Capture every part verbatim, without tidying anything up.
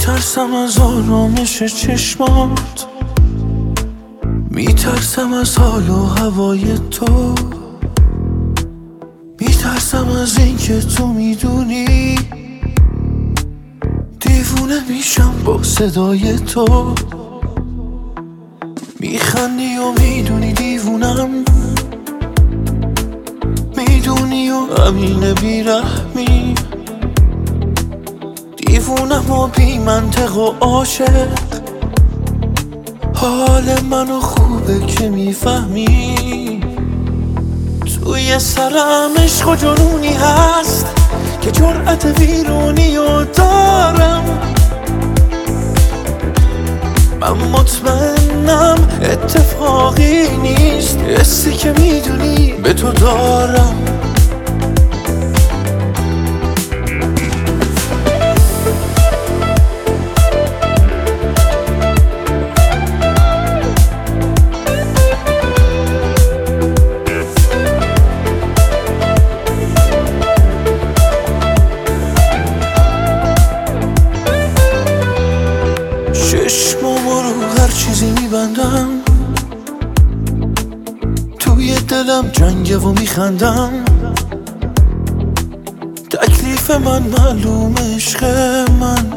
میترسم از آرامش چشمات، میترسم از حال و هوای تو، میترسم از اینکه تو میدونی دیوونه میشم با صدای تو. میخندی و میدونی دیوونم، میدونی و امین بیرحمی، دیوونم و بی منطق و عاشق. حال منو خوبه که میفهمی، توی سرم عشق و جنونی هست که جرأت ویرونی و دارم. من مطمئنم اتفاقی نیست، حسی که میدونی به تو دارم. چشمامو رو هر چیزی میبندم، توی دلم جنگه و میخندم. تکلیف من معلوم عشق من،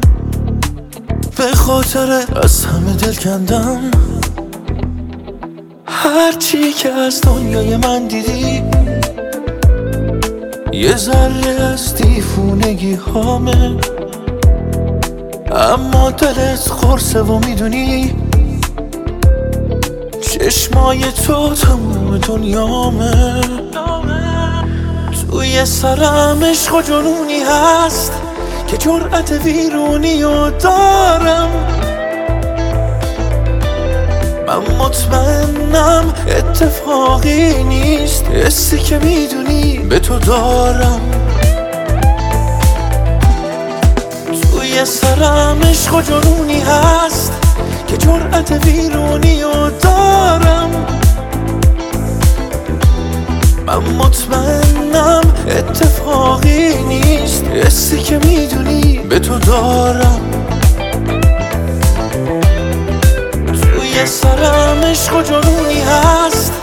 به خاطر از همه دل کندم. هرچی که از دنیای من دیدی یه ذره از دیوونگی هامه، اما دلت خورسه و میدونی چشمای تو تموم دنیامه. توی سرم عشق و جنونی هست که جرأت ویرونی و دارم. من مطمئنم اتفاقی نیست، حسی که میدونی به تو دارم. توی سرم عشق و جنونی هست که جرأت ویرونی و دارم. من مطمئنم اتفاقی نیست، حسی که میدونی به تو دارم. توی سرم عشق و جنونی هست